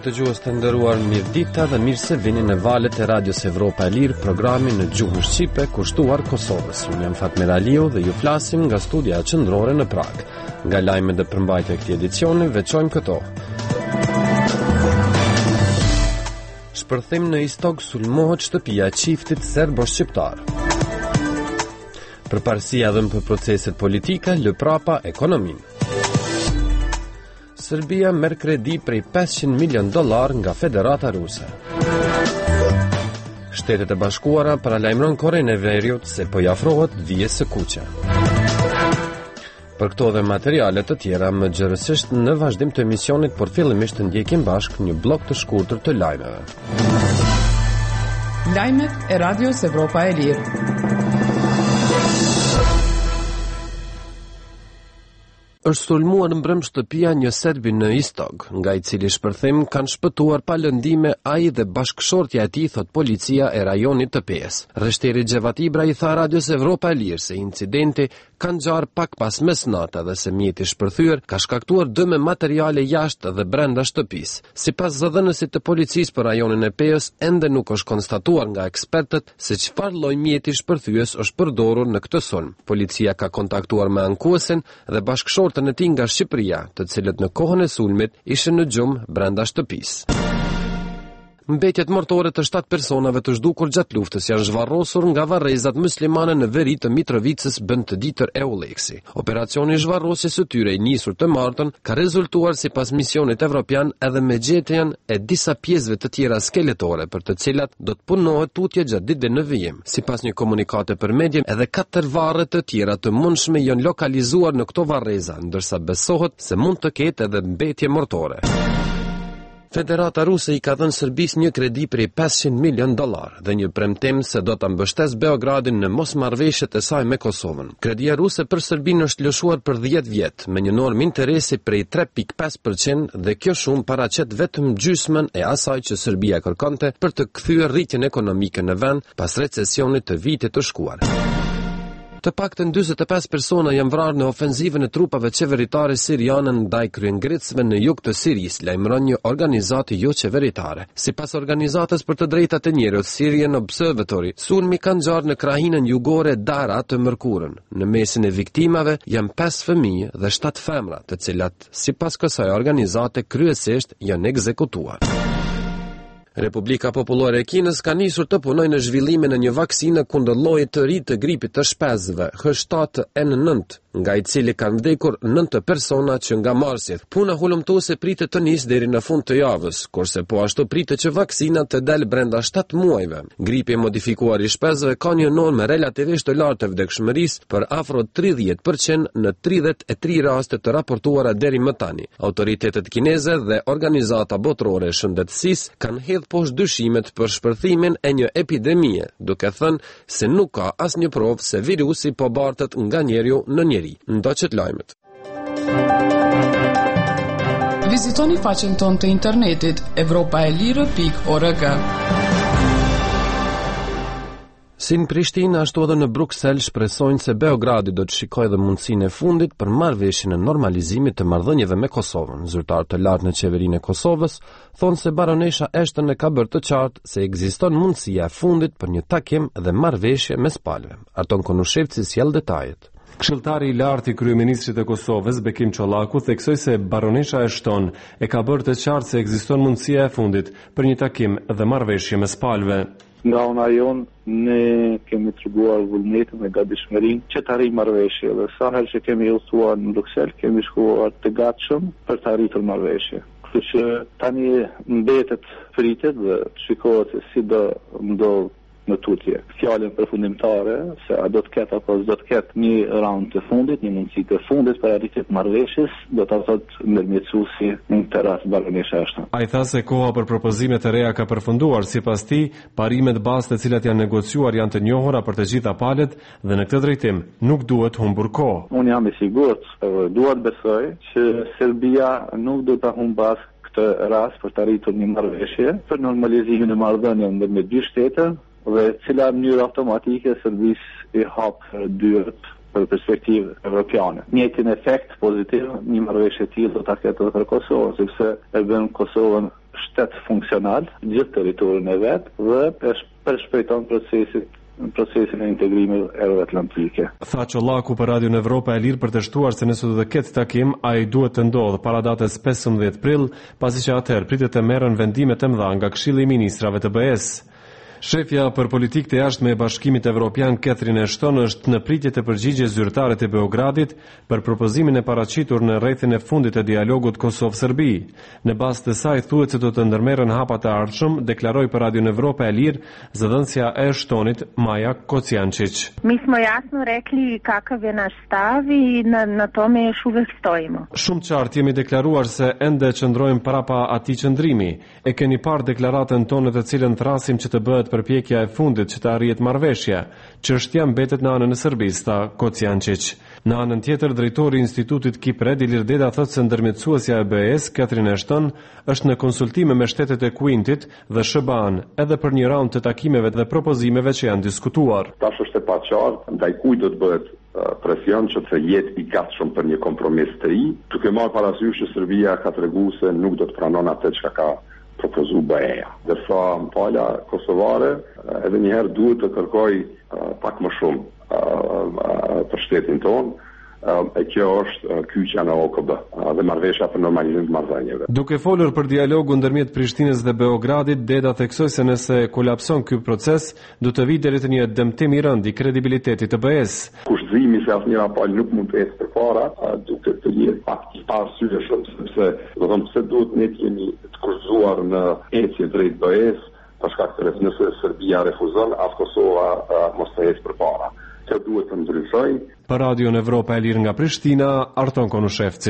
dëgjues të nderuar, mirëdita dhe mirë se vini në valët e Radios Evropa e Lirë, programi në gjuhën shqipe kushtuar Kosovës. Unë jam Fatmir Aliu dhe ju flasim nga studia qendrore në Prag. Nga lajmet dhe përmbajtja e këtij edicioni veçojmë këto. Shpërthim në Istog sulmohet shtëpia e çiftit serbo-shqiptar. Përparësia dhënë për proceset politike, lë prapa ekonominë. Serbia merr kredi prej $500 milion nga Federata Ruse. Shtetet e Bashkuara paralajmëron Korenë e Veriut se po i afrohet vijës së kuqe. Për këto dhe materiale të tjera më gjërësisht në vazhdim të emisionit, por fillimisht të ndjekim bashk një blok të shkurtër të lajmeve. Lajmet e Radios Evropa e Lirë. Është sulmuar mbrëm shtëpia një serbi në Istog, nga i cili shpërthim kanë shpëtuar pa lëndime ai dhe bashkëshortja e tij, thot policia e rajonit të Pes. Rreshteri Xhevat Ibra i tha Radios Evropa e Lirë se incidenti ka ngjarë pak pas mesnatë dhe se mjeti shpërthyer ka shkaktuar dëme materiale jashtë dhe brenda shtëpisë. Sipas zëdhënësit të policisë për rajonin e Pes, ende nuk është konstatuar nga ekspertët se çfarë lloj mjeti shpërthyes është përdorur në këtë sulm. Policia ka kontaktuar me ankuesin dhe bashkëshortën e tij nga Shqipëria, të cilët në kohën e sulmit ishin në gjumë brenda shtëpisë. Mbetjet mortore të 7 personave të zhdukur gjatë luftës janë zhvarrosur nga varrezat muslimane në veri të Mitrovicës bën të ditër Euleksi. Operacioni i zhvarrosjes së tyre i nisur të martën ka rezultuar sipas misionit evropian edhe me gjetjen e disa pjesëve të tjera skeletore për të cilat do të punohet tutje gjatë ditëve në vijim. Sipas një komunikate për media, edhe 4 varre të tjera të mundshme janë lokalizuar në këto varreza, ndërsa besohet se mund të ketë edhe mbetje mortore. Federata Ruse i ka dhënë Serbisë një kredi prej $500 milion dhe një premtim se do ta mbështesë Beogradin në mosmarrëveshjet e saj me Kosovën. Kredia ruse për Serbinë është lëshuar për 10 vjet me një normë interesi prej 3.5% dhe kjo shumë paraqet vetëm gjysmën e asaj që Serbia kërkonte për të kthyer rritjen ekonomike në vend pas recesionit të vitit të shkuar. Të paktën 45 persona janë vrarë në ofenzivën e trupave qeveritare siriane ndaj kryengritësve në jug të Sirisë, lajmëron një organizatë jo qeveritare. Sipas organizatës për të drejtat e njerëzit Syrian Observatory, sulmi ka ngjarë në krahinën jugore Dara të mërkurën. Në mesin e viktimave janë 5 fëmijë dhe 7 femra, të cilat sipas kësaj organizate kryesisht janë ekzekutuar. Republika Popullore e Kinës ka nisur të punojë në zhvillimin e një vaksinë kundër llojit të ri të gripit të shpezëve, H7N9, nga i cili kanë vdekur 9 persona që nga marsjet. Puna hulumtuese pritet të nisë deri në fund të javës, kurse po ashtu pritet që vaksina të dalë brenda 7 muajve. Gripi i modifikuar i shpezëve ka një normë relativisht të lartë të vdekshmërisë për afro 30% në 33 raste të raportuara deri më tani. Autoritetet kineze dhe Organizata Botërore e Shëndetësisë kanë hedhur poshtë dyshimet për shpërthimin e një epidemie, duke thënë se nuk ka asnjë provë se virusi po bartet nga njeriu në njeri. Ndoqët lajmet. Vizitoni faqen tonë të internetit evropaelire.org. Si në Prishtinë, ashtu edhe në Bruksel shpresojnë se Beogradi do të shikojë dhe mundësinë e fundit për marrëveshjen e normalizimit të marrëdhënieve me Kosovën. Zyrtarë të lartë në qeverinë e Kosovës thonë se baronesha Ashton e ka bërë të qartë se ekziston mundësia e fundit për një takim dhe marrëveshje mes palëve. Arton Konushevci sjell detajet. Këshilltari i lartë i kryeministrit të Kosovës, Bekim Çollaku, theksoi se baronesha Ashton e ka bërë të qartë se ekziston mundësia e fundit për një takim dhe marrëveshje mes palëve. Nga ona jonë, ne kemi treguar vullnetin dhe gatishmërinë që të arrijmë marrëveshje dhe sa herë që kemi udhëtuar në Bruksel, kemi shkuar të gatshëm për të arritur marrëveshje. Kështu që tani mbetet pritet dhe shikohet se si do ndodh në tutje. Fjalën përfundimtare se a do të ketë apo s'do të ketë një raund të fundit, një mundësi të fundit për arritje të marrëveshjes, do ta thotë ndërmjetësuesi në këtë rast baronesha Ashton. Ai tha se koha për propozime të reja ka përfunduar, sipas tij, parimet bazë të cilat janë negociuar janë të njohura për të gjitha palët dhe në këtë drejtim nuk duhet humbur kohë. Unë jam i sigurt, dua të besoj që Serbia nuk do ta humbas këtë rast për të arritur një marrëveshje për normalizimin e marrëdhënieve ndërmjet dy shtete, dhe cila në mënyrë automatike Serbisë i hap dyert për perspektivë evropiane. Njëjtin efekt pozitiv një marrëveshje e tillë do ta ketë edhe për Kosovën, sepse e bën Kosovën shtet funksional gjithë territorin e vet dhe përshpejton procesin e integrimit euroatlantike. Tha Çollaku për Radion Evropa e Lirë për të shtuar se nëse do të ketë takim, ai duhet të ndodhë para datës 15 prill, pasi që atëherë pritet të merren vendime të mëdha nga Këshilli i Ministrave të BE-s. Shefja për politikë të jashtme e Bashkimit Evropian Catherine Ashton është në pritje të përgjigjes zyrtare të Beogradit për propozimin e paraqitur në rrethin e fundit të dialogut Kosovë-Serbi. Në bazë të saj thuhet se do të ndërmerren hapa të ardhshëm, deklaroi për Radion Evropa e Lirë zëdhënësja e Ashtonit Maja Kocijančić. Mi smo jasno rekli kakav je naš stav i na tome još uvek stojimo. Shumë qartë jemi deklaruar se ende qëndrojmë prapa atij qëndrimi. E keni parë deklaratën tonë të cilën thrasim që të bëhet përpjekja e fundit që të arrihet marrëveshja. Çështja mbetet në anën e Serbisë, tha Kocijančić. Në anën tjetër, drejtori i Institutit Kipred Ilir Deda thotë se ndërmjetësuesja e BE-s, Catherine Ashton, është në konsultime me shtetet e Kuintit dhe SBA-n, edhe për një raund të takimeve dhe propozimeve që janë diskutuar. Tash është e paqartë ndaj kujt do të bëhet presion që të jetë i gatshëm për një kompromis të ri, duke marrë parasysh që Serbia ka treguar se nuk do të pranon atë çka ka propozu BE-ja. Dërsa pala kosovare edhe njëherë duhet të kërkoj pak më shumë për shtetin tonë, e kjo është kyçja në OKB dhe marrëveshja për normalizim të marrëdhënieve. Duke folur për dialogun ndërmjet Prishtinës dhe Beogradit, Deda theksoi se nëse kolapson ky proces, do të vijë deri te një dëmtim i rënd i kredibilitetit të BE-s. Kushtëzimi se asnjëra palë nuk mund të ecë përpara, duke të jetë pak i parsye shumë, sepse do të thonë pse duhet ne të jemi të kurzuar në ecje drejt BE-s, për shkak të nëse Serbia refuzon, as Kosova mos të ecë përpara. Që duhet të ndryshojnë. Për Radion Evropa e Lirë nga Prishtina, Arton Konushevci.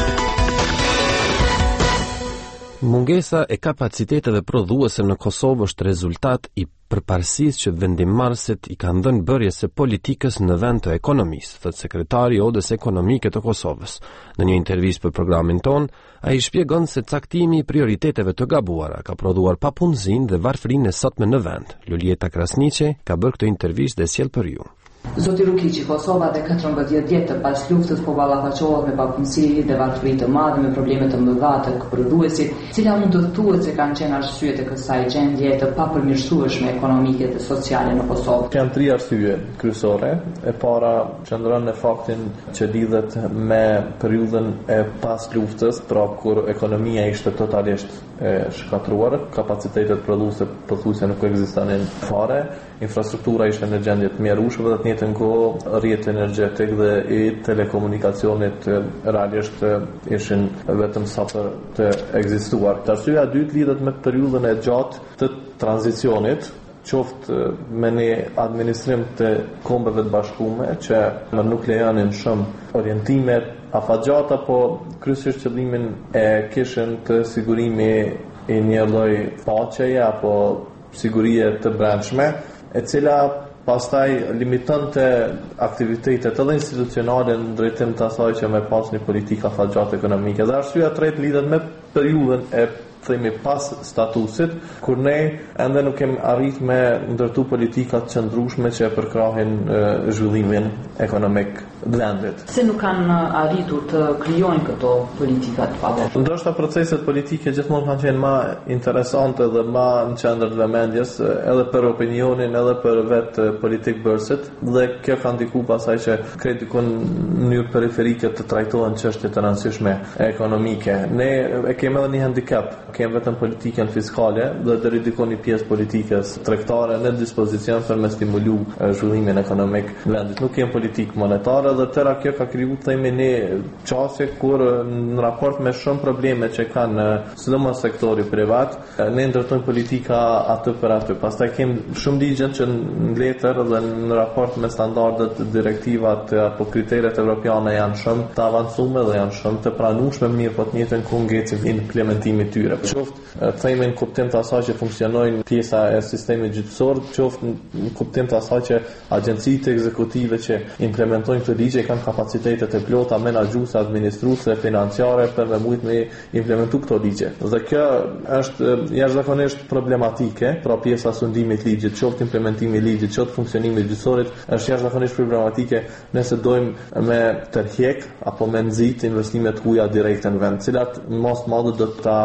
Mungesa e kapaciteteve prodhuese në Kosovë është rezultat i përparësisë që vendimmarrësit i kanë dhënë bërjes së politikës në vend të ekonomisë, thotë sekretari i Odës Ekonomike të Kosovës. Në një intervistë për programin ton, ai shpjegon se caktimi i prioriteteve të gabuara ka prodhuar papunësinë dhe varfërinë e sotme në vend. Lulieta Krasniqe ka bërë këtë intervistë dhe sjell për ju. Zoti Rukiqi, Kosova dhe 14 vjet pas luftës po ballafaqohet me papunësi dhe varfëri të madhe, me probleme të mëdha të prodhuesit, cila mund të thuhet se kanë qenë arsyet e kësaj gjendje të papërmirësueshme ekonomike dhe sociale në Kosovë. Janë 3 arsye kryesore. E para qëndron në faktin që lidhet me periudhën e pas luftës, pra kur ekonomia ishte totalisht e shkatruar, kapacitetet prodhuese pothuajse nuk ekzistonin fare, infrastruktura ishte në gjendje të mjerueshme dhe të njëjtën kohë rrjeti energjetik dhe i telekomunikacionit realisht ishin vetëm sa për të ekzistuar. Arsyeja e dytë lidhet me periudhën e gjatë të tranzicionit, qoftë me një administrim të kombeve të bashkuara që nuk lejonin shumë orientimet afatgjata, po kryesisht qëllimin e kishin të sigurimi i një lloj paqeje apo sigurie të brendshme, e cila pastaj limitonte aktivitetet edhe institucionale në drejtim të asaj që me pas një politika afatgjate ekonomike. Dhe arsyeja e tretë lidhet me periudhën e themi pas statusit, kur ne ende nuk kemi arrit me ndërtu politikat qëndrueshme që përkrahin zhvillimin ekonomik të vendit. Se nuk kanë arritur të krijojnë këto politika të pavarur. Ndoshta proceset politike gjithmonë kanë qenë më interesante dhe më në qendër të vëmendjes, edhe për opinionin, edhe për vetë politikbërësit, dhe kjo ka ndikuar pasaj që kritikun në mënyrë periferike të trajtohen çështje të rëndësishme ekonomike. Ne e kemi edhe një handicap, kemi vetëm politikën fiskale dhe deri diku një pjesë politikës tregtare në dispozicion për me stimulu zhvillimin ekonomik në vendit. Nuk kemi politikë monetare dhe tëra kjo ka kriju themi një çështje kur në raport me shumë probleme që kanë sidomos sektori privat, ne ndërtojmë politika atë për atë. Pastaj kemi shumë ligje që në letër dhe në raport me standardet, direktivat apo kriteret evropiane janë shumë të avancuar dhe janë shumë të pranueshme, mirë po të njëjtën ku ngecim implementimit të tyre. Qoftë themi në kuptim të asaj që funksionojnë pjesa e sistemit gjyqësor, qoftë në kuptim të asaj që agjencitë ekzekutive që implementojnë këtë ligje kanë kapacitetet e plota menaxhuese, administruese, financiare për me mujt me implementu këto ligje. Dhe kjo është jashtëzakonisht problematike, pra pjesa sundimit ligjit, qoftë implementimi i ligjit, qoftë funksionimi i gjyqësorit, është jashtëzakonisht problematike nëse dojmë me tërheq apo me nxit investimet huaja direkte në vend, cilat në mas madhe do ta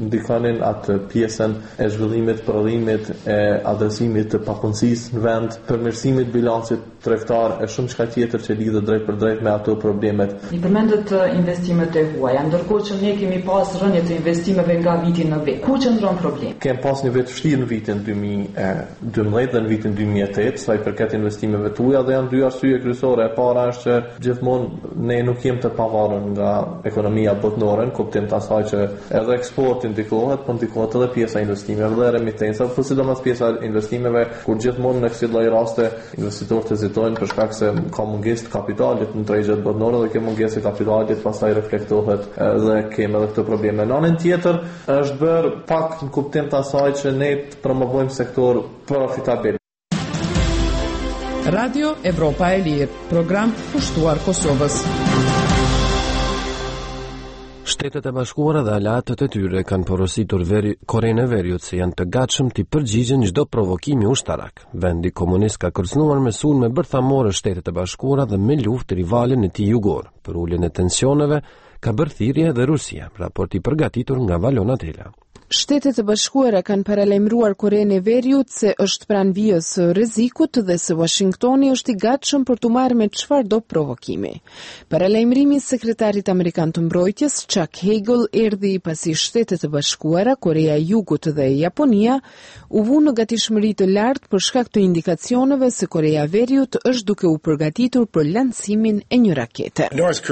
ndikonin atë pjesën e zhvillimit, prodhimit, e adresimit të papunësisë në vend, përmirësimit bilancit tregtar e shumë çka tjetër që lidhet drejt për drejt me ato problemet. I përmendët investimet e huaja, ndërkohë që ne kemi pas rënje të investimeve nga viti në vit. Ku qëndron problemi? Kem pas një vit vështirë në vitin 2012 dhe në vitin 2018, sa i përket investimeve të huaja, dhe janë dy arsye kryesore. E para është që gjithmonë ne nuk jemi të pavarur nga ekonomia botërore, në kuptim të asaj që edhe eksporti ndikohet, por ndikohet edhe pjesa e investimeve dhe remitenca, por sidomos pjesa e investimeve, kur gjithmonë në këto lloj raste investitorët hezitojnë për shkak se ka mungesë të kapitalit në tregjet botërore dhe kjo mungesë e kapitalit pastaj reflektohet dhe kemi edhe këto probleme. Në anën tjetër është bërë pak në kuptim të asaj që ne të promovojmë sektor profitabil. Radio Evropa e Lirë, program pushtuar Kosovës. Shtetet e Bashkuara dhe aleatët e tyre kanë porositur Korenë e Veriut se janë të gatshëm të përgjigjen çdo provokimi ushtarak. Vendi komunist ka kërcënuar me sulme bërthamore Shtetet e Bashkuara dhe me luftë rivalin e tij jugor. Për uljen e tensioneve ka bërë thirrje edhe Rusia, raporti përgatitur nga Valona Tela. Shtetet e Bashkuara kanë paralajmëruar Korenë e Veriut se është pranë vijës së rrezikut dhe se Washingtoni është i gatshëm për të marrë me çfarëdo provokimi. Paralajmërimi i sekretarit amerikan të mbrojtjes Chuck Hagel erdhi pasi Shtetet e Bashkuara, Korea e Jugut dhe Japonia u vunë në gatishmëri të lartë për shkak të indikacioneve se Korea e Veriut është duke u përgatitur për lancimin e një rakete.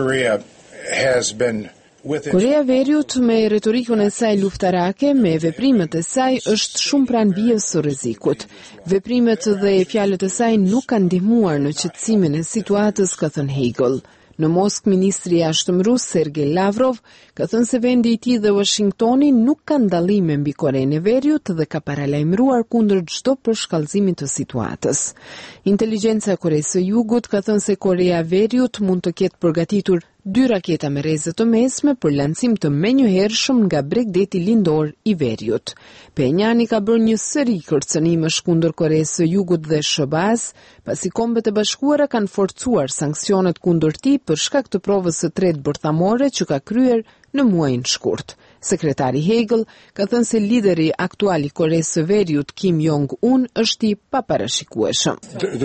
Korea e Veriut me retorikën e saj luftarake, me veprimet e saj është shumë pranë vijës së rrezikut. Veprimet dhe fjalët e saj nuk kanë ndihmuar në qetësimin e situatës, ka thënë Hagel. Në Moskë, ministri i jashtëm rus Sergej Lavrov ka thënë se vendi i tij dhe Washingtoni nuk kanë dallime mbi Korenë e Veriut dhe ka paralajmëruar kundër çdo përshkallëzimi të situatës. Inteligjenca e Koresë së Jugut ka thënë se Korea e Veriut mund të ketë përgatitur 2 raketa me rrezë të mesme për lancim të menjëhershëm nga Bregdeti lindor i Veriut. Pyongyani ka bërë një seri kërcënimesh kundër Koresë së Jugut dhe SBA-s, pasi Kombet e Bashkuara kanë forcuar sanksionet kundër tij për shkak të provës së tretë bërthamore që ka kryer në muajin shkurt. Sekretari Hagel ka thënë se lideri aktual i Koresë së Veriut Kim Jong-un është i paparashikueshëm.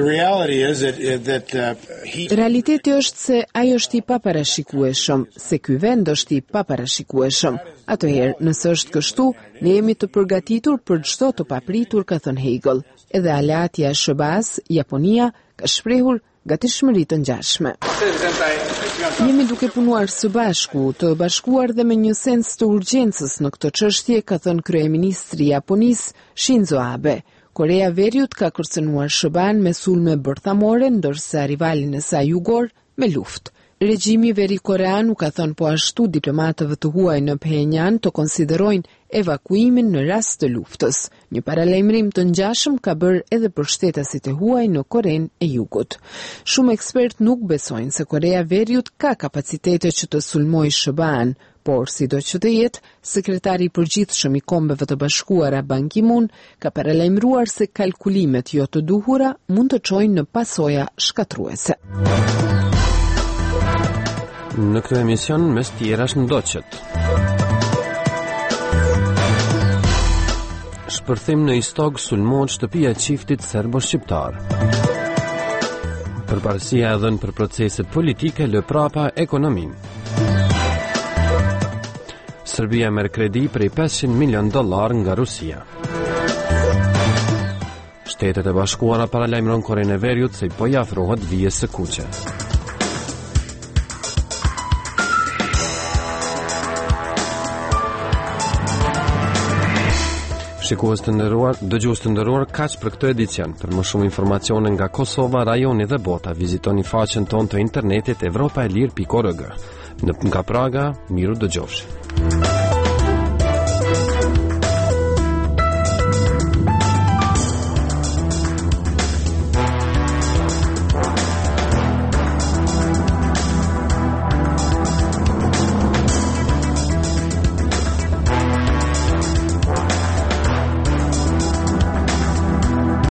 Realiteti është se ai është i paparashikueshëm, se ky vend është i paparashikueshëm. Atëherë, nëse është kështu, ne jemi të përgatitur për çdo të papritur, ka thënë Hagel. Edhe aleatja e SBA-s, Japonia, ka shprehur gatishmëri të ngjashme. Jemi duke punuar së bashku, të bashkuar dhe me një sens të urgjencës në këtë çështje, ka thënë kryeministri i Japonisë Shinzo Abe. Korea e Veriut ka kërcënuar SBA-n me sulme bërthamore, ndërsa rivalin e saj jugor me luftë. Regjimi veri-korean u ka thënë po ashtu diplomatëve të huaj në Pyongyang të konsiderojnë evakuimin në rast të luftës. Një paralajmërim të ngjashëm ka bërë edhe për shtetasit e huaj në Korenë e Jugut. Shumë ekspertë nuk besojnë se Korea e Veriut ka kapacitete që të sulmojë SBA-n, por sido që të jetë, sekretari i përgjithshëm i Kombeve të Bashkuara Ban Ki-moon ka paralajmëruar se kalkulimet jo të duhura mund të çojnë në pasoja shkatruese. Në këtë emision mes tjerash ndoqet. Shpërthim në Istog sulmohet shtëpia e çiftit serbo-shqiptar. Përparësia e dhënë për proceset politike lë prapa ekonominë. Serbia merr kredi prej $500 milion nga Rusia. Shtetet e Bashkuara paralajmëron Korenë e Veriut se po i afrohet vijës së kuqe. Shikues të nderuar, dëgjues të nderuar, kaq për këtë edicion. Për më shumë informacione nga Kosova, rajoni dhe bota, vizitoni faqen tonë të internetit evropaelir.org. Nga Praga, miru dëgjofshi.